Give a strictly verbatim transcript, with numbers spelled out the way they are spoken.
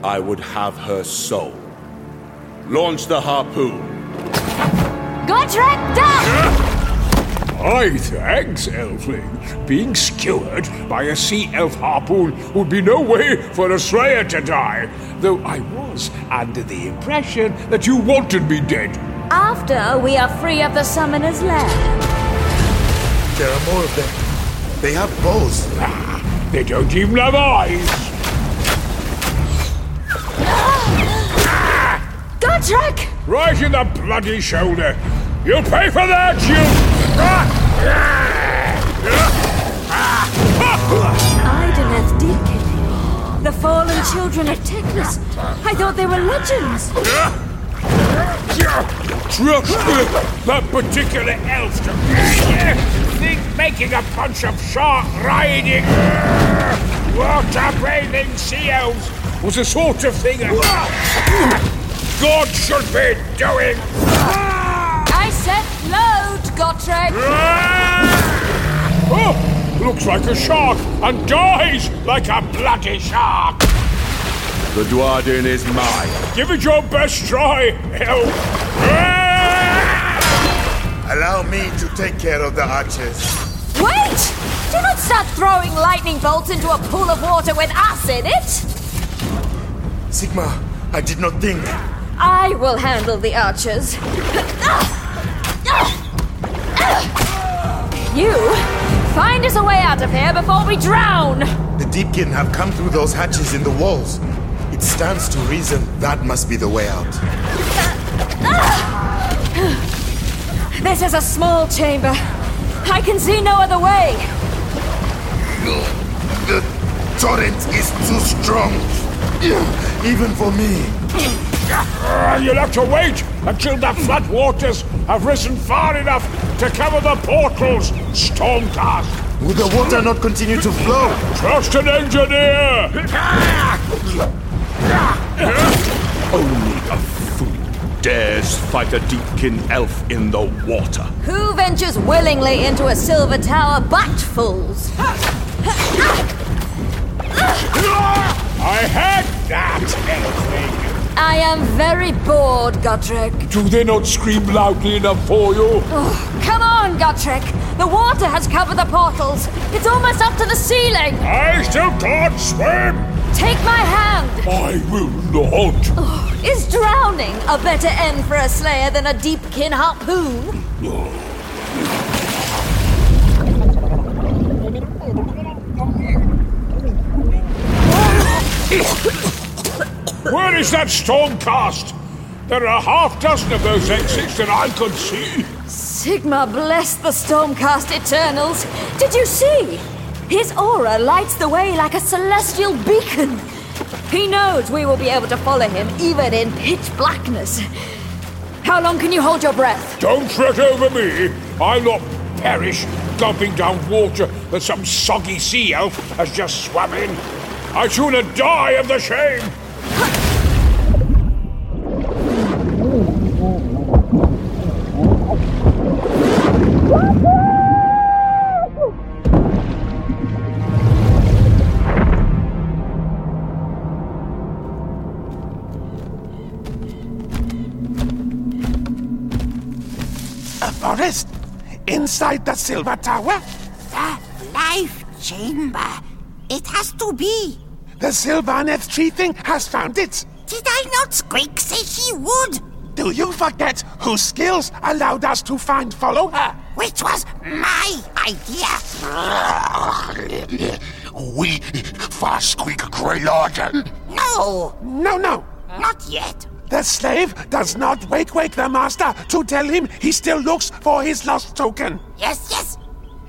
I would have her soul. Launch the harpoon. Gotrek, down! Aye, thanks, Elfling. Being skewered by a sea elf harpoon would be no way for a slayer to die, though I was under the impression that you wanted me dead. After we are free of the Summoner's Lair. There are more of them. They have bows. Ah, they don't even have eyes. Gotrek! Right in the bloody shoulder. You'll pay for that, you... Ideneth Deepkin. The fallen children of Teklis. I thought they were legends. Trust that particular elf to think making a bunch of shark riding, water-bathing sea elves was the sort of thing a God should be doing. I said load, Gotrek. Oh, looks like a shark and dies like a bloody shark. The Duardin is mine. Give it your best try, elf. Allow me to take care of the archers. Wait! Do not start throwing lightning bolts into a pool of water with us in it! Sigma, I did not think. I will handle the archers. You, find us a way out of here before we drown! The Deepkin have come through those hatches in the walls. It stands to reason that must be the way out. This is a small chamber. I can see no other way. The torrent is too strong, even for me. Uh, you'll have to wait until the floodwaters have risen far enough to cover the portals, Stormcast. Will the water not continue to flow? Trust an engineer! Only a fool dares fight a Deepkin elf in the water. Who ventures willingly into a silver tower but fools? I had that, elfling! I am very bored, Gotrek. Do they not scream loudly enough for you? Oh, come on, Gotrek. The water has covered the portals. It's almost up to the ceiling. I still can't swim! Take my hand. I will not. Oh, is drowning a better end for a slayer than a Deepkin harpoon? Where is that Stormcast? There are a half dozen of those exits that I could see. Sigma bless the Stormcast Eternals. Did you see? His aura lights the way like a celestial beacon. He knows we will be able to follow him even in pitch blackness. How long can you hold your breath? Don't fret over me. I'll not perish gulping down water that some soggy sea elf has just swum in. I'd sooner die of the shame. A forest? Inside the Silver Tower? The Life Chamber. It has to be. The Sylvaneth tree thing has found it. Did I not squeak say she would? Do you forget whose skills allowed us to find follow her? Which was my idea. We fast squeak Grey Lantern. No, No, no. not yet. The slave does not wake wake the master to tell him he still looks for his lost token. Yes, yes,